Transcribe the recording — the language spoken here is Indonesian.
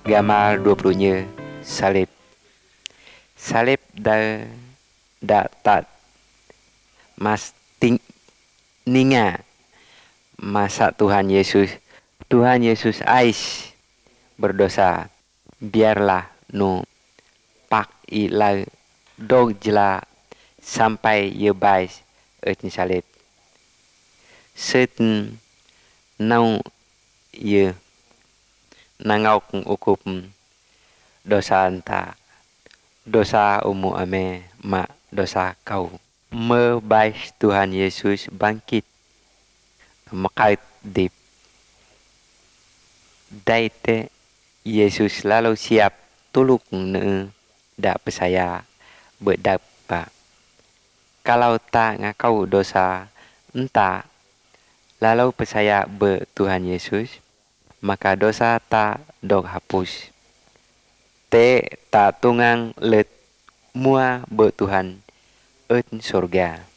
Gambar 20-nya salib. Salib da tat mas ninga masa Tuhan Yesus ais berdosa. Biarlah nu pak ilau dog jela sampai ye bais etni salib. Seten nau ye nangau ukup dosa anta, dosa umu ame mak dosa kau. Mebais Tuhan Yesus bangkit mekait dip. Daite Yesus lalu siap tuluk ne dak percaya berdapa. Kalau tak ngakau dosa entah lalu percaya Tuhan Yesus, maka dosa tak dog hapus. Te tak tungang let mua Tuhan surga.